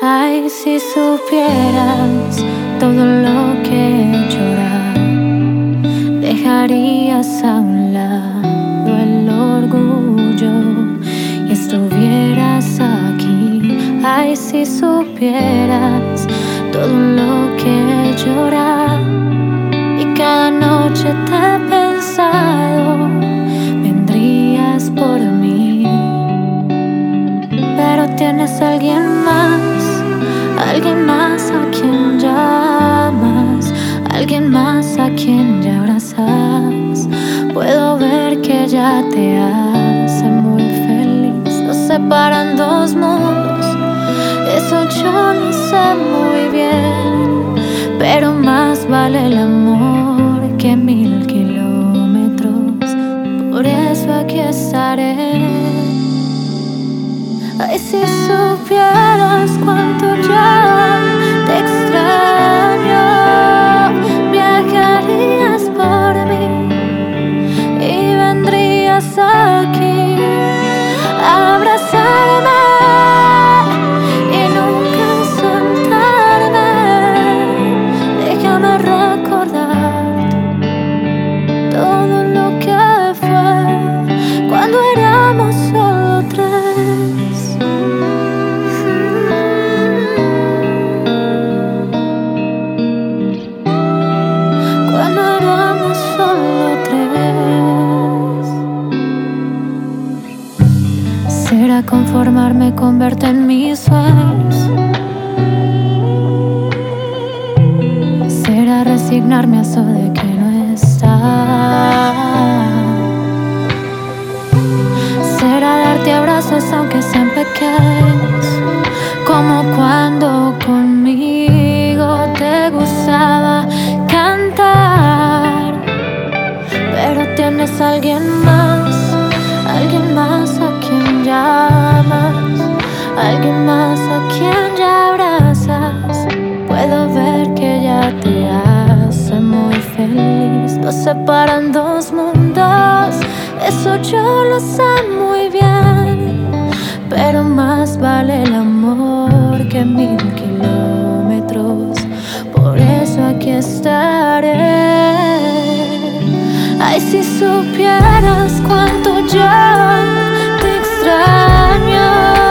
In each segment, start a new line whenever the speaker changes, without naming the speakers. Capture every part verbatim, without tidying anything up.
Ay, si supieras todo lo que llorar, dejarías a un lado el orgullo y estuvieras aquí. Ay, si supieras todo lo que llorar, y cada noche te he pensado, vendrías por mí. Pero tienes a alguien más, alguien más a quien llamas, alguien más a quien ya abrazas. Puedo ver que ya te hace muy feliz. Nos separan dos mundos, eso yo lo sé muy bien, pero más vale el amor que mil kilómetros. Por eso aquí estaré. Ay, si supieras cuánto ya te extraño, viajarías por mí y vendrías aquí a abrazarme y nunca soltarme. Déjame recordar todo lo que fue cuando éramos solo tres. Será conformarme con verte en mis sueños, será resignarme a eso de que no estás, será darte abrazos aunque sean pequeños, como cuando conmigo te gustaba cantar. Pero tienes a alguien más, alguien más a quien llamas, alguien más a quien ya abrazas. Puedo ver que ya te hace muy feliz. Nos separan dos mundos, eso yo lo sé muy bien, pero más vale el amor que mil kilómetros. Por eso aquí estaré. Ay, si supieras cuánto ya te extraño,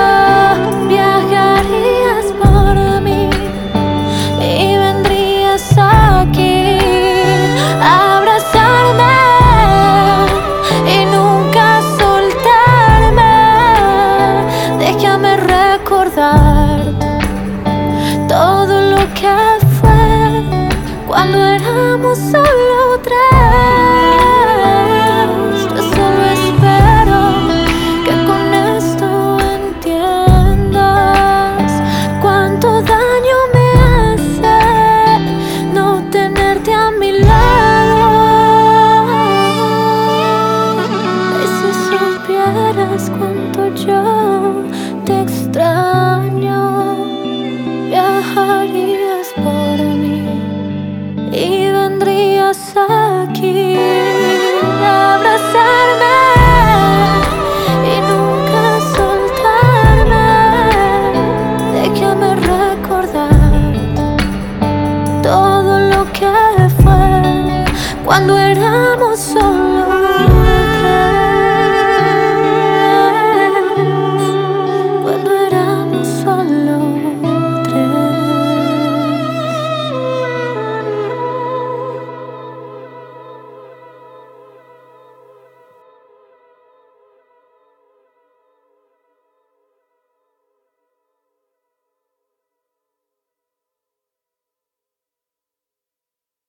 viajarías por mí y vendrías aquí a abrazarme y nunca soltarme. Déjame recordar todo lo que fue cuando éramos solo tres. Cuánto yo te extraño.